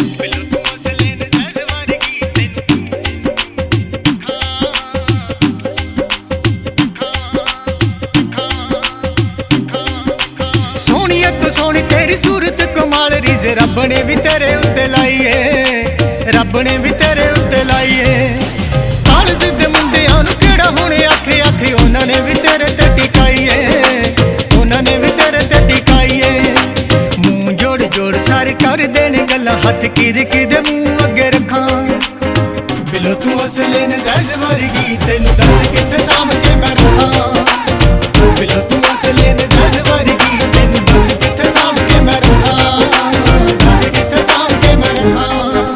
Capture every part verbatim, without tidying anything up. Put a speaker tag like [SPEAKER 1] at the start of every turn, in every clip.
[SPEAKER 1] तेरी सूरत कमाल रिज रब ने भी तेरे उत्ते लाईए, रब ने भी तेरे उत्ते लाईए। कालज दे मुंडियां नूं किहड़ा हुण आखे आखे उन्हां ने भी तेरे ते टिकाईए, उन्हां ने भी तेरे ते टिकाईए। मूंह जोड़ जोड़ सारे कर देने गल्लां हथ किदे किदे मूंह अगे रखां। बिलो तू असले नज़ाज वर्गी तैनूं दस कित्थे साम के मैं रखां। बिलो तू असले नज़ाज वर्गी तैनूं दस कित्थे साम के मैं रखां, दस कित्थे साम के मैं रखां।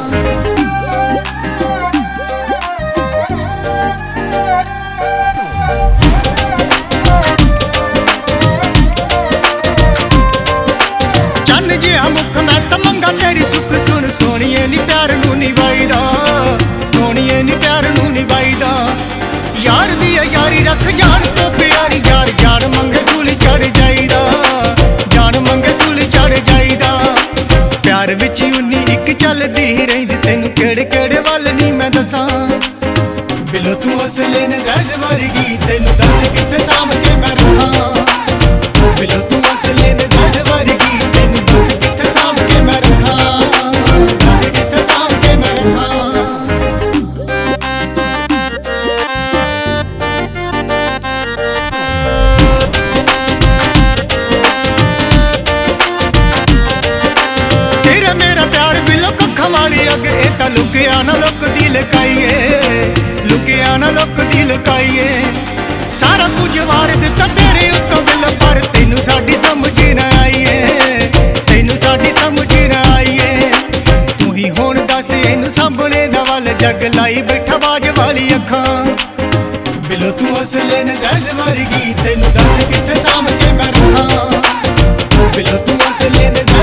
[SPEAKER 1] चन्न जिहा मुख मैं तां मंगा तेरी सुख सुन सोहणीए नी प्यार नूं निभाईदा, सोहणीए नी प्यार नूं निभाईदा। यार दी यारी रख जान तो प्यारी यार जान मंगे सूली चढ़ जाईदा, जान मंगे सूली चढ़ जाईदा। प्यार विच उन्नी इक चलदी रहिंदी तैनूं केड़े केड़े वल नी मैं दसां। बिलो तू असले नज़ाज वर्गी तैनूं दस कित्थे साम के मैं रखां। बिलो तू असले नज़ाज वर्गी तैनूं दस कित्थे साम के मैं रखां, दस कित्थे साम के मैं रखां। अग ए तां लुकिया ना लुकदी लकाईए, लुकिया ना लुकदी लकाईए। सारा कुछ वार दिता तेरे उत्तों बिल पर तैनूं साडी समझ ना आईए, तैनूं साडी समझ ना आईए। तू ही हुण दस इनूं सामने दा वल जग लाई बैठा बाज वाली अखां। बिलो तू असले नज़ाज वर्गी तैनूं दस कित्थे साम के मैं रखां। बिलो तू असले